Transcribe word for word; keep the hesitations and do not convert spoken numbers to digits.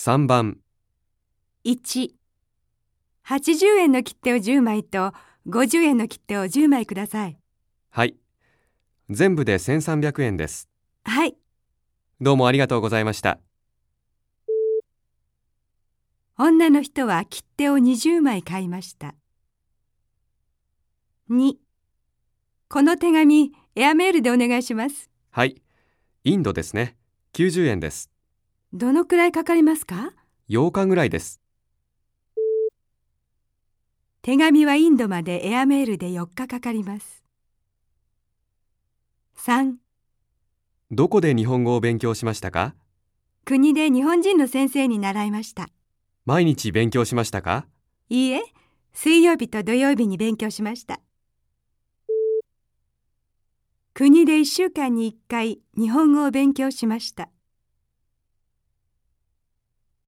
さんばん。 いち、はちじゅうえんの切手をじゅうまいとごじゅうえんの切手をじゅうまいください。 はい。全部でせんさんびゃくえんです。 はい。 どうもありがとうございました。 女の人は切手をにじゅうまい買いました。に、この手紙、エアメールでお願いします。 はい。インドですね。きゅうじゅうえんです。 どのくらいかかりますか？ ようかぐらいです。 手紙はインドまでエアメールでよっかかかります。さん、 どこで日本語を勉強しましたか？ 国で日本人の先生に習いました。 毎日勉強しましたか？ いいえ、水曜日と土曜日に勉強しました。国でいっしゅうかんにいっかい日本語を勉強しました。